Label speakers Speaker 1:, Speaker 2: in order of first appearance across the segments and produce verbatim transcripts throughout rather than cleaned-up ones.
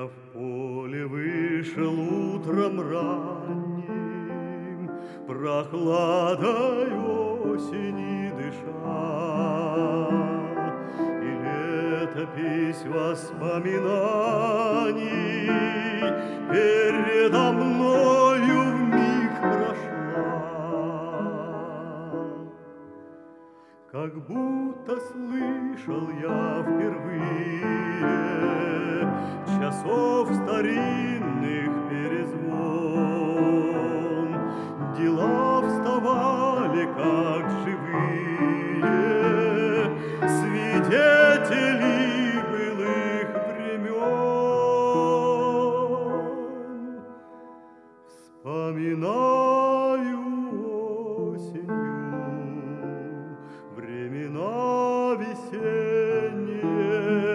Speaker 1: в поле вышел утром ранним, прохладой осени дыша, и летопись воспоминаний передо мною вмиг прошла. Как будто слышал я впервые часов старинных перезвон. Дела вставали, как живые свидетели былых времен. Вспоминаю осенью времена весенние.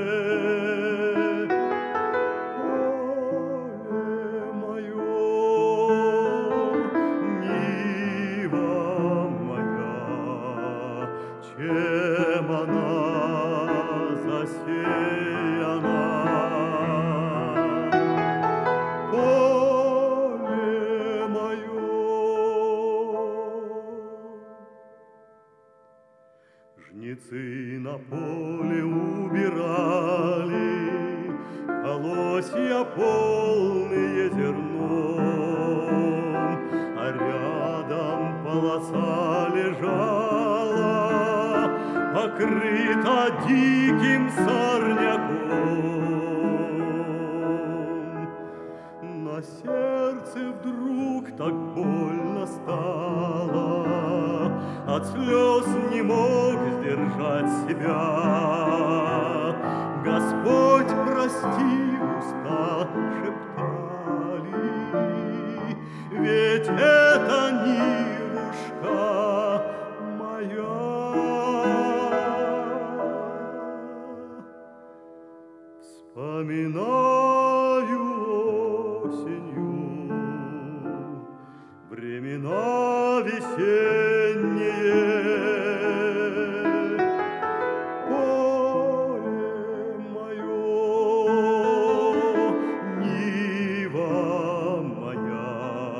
Speaker 1: Поле мое, нива моя, чем она засеяна. Поле мое. Жнецы на поле убирали колосья, полные зерном, а рядом полоса лежала, покрыта диким сорняком. На сердце вдруг так больно стало, от слез не мог сдержать себя. Господь, прости, уста шептали, ведь это Нивушка моя. Вспоминаю осенью времена весенние. Поле мое, нива моя,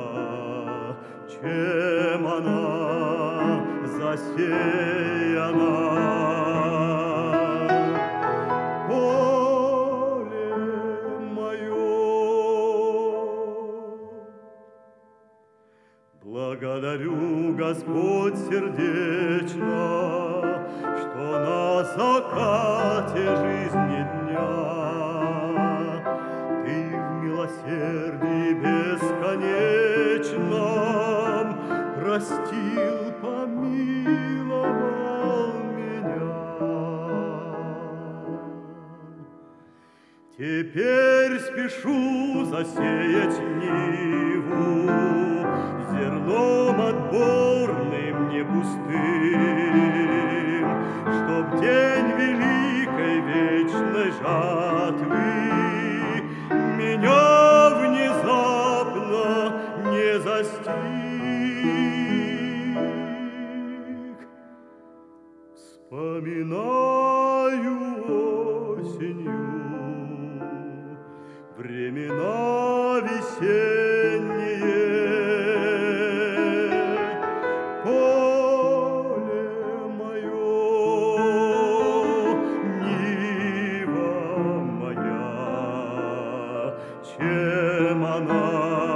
Speaker 1: чем она засеяна. Поле мое. Благодарю, Господь, сердечно, что на закате жизни дня Ты в милосердии бесконечном простил, помиловал меня. Теперь спешу засеять ниву зерном отборным, не пустым, чтоб день великой вечной жатвы меня внезапно не застиг. Вспоминаю осенью времена весенние. Поле мое, нива моя, чем она